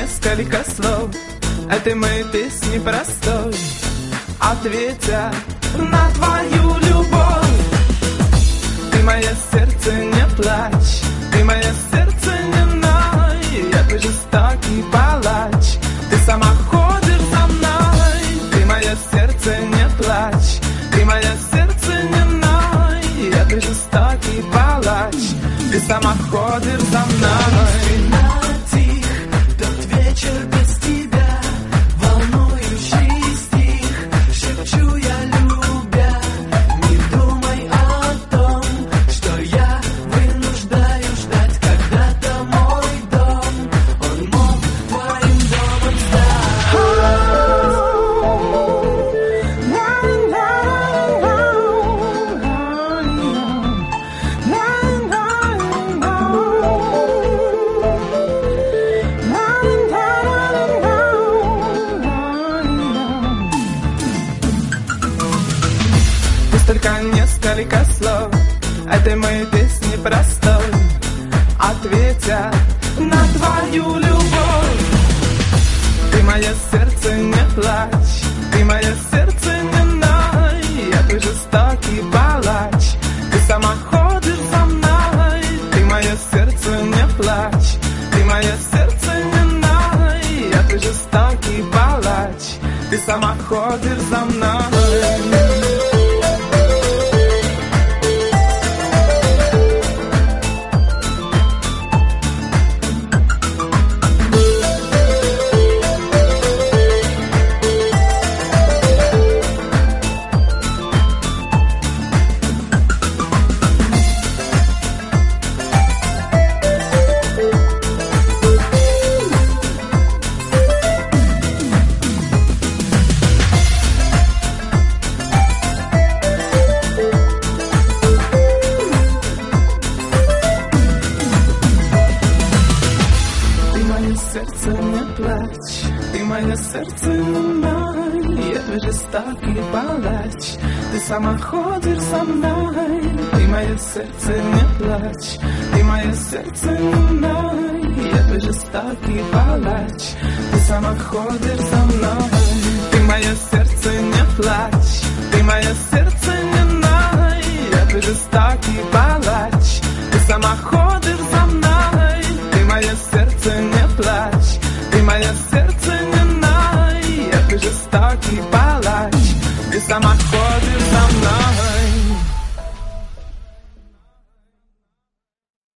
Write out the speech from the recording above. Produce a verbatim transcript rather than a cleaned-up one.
несколько слов этой моей песни простой, ответя на твою любовь. Ты мое сердце, не плачь, ты мое сердце, не ной. Я твой жестокий палач, ты сама ходишь за мной. Ты мое сердце, не плачь, ты мое сердце, не ной. Я твой жестокий палач, ты сама ходишь за мной. Тот вечер без тебя, волнующий стих, шепчу я, любя, не думай о том, что я вынуждаю ждать когда-то мой дом. Он мог твоим домом Только несколько слов этой моей песни простой, ответя на твою любовь. Ты мое сердце, не плачь, ты мое сердце, не ной. Я твой жестокий палач, ты сама ходишь за мной. Ты мое сердце, не плачь, ты мое сердце, не ной. Я твой жестокий палач, ты сама ходишь за мной. Сердце, не плачь, ты мое сердце, не ной. Я твой жестокий палач, ты сама ходишь со мной. Ты мое сердце, не плачь, ты мое сердце, не ной. Я твой жестокий палач, ты сама ходишь со мной. Ты мое сердце, не плачь, ты мое сердце, не ной. Я твой жестокий палач, ты сама ходишь.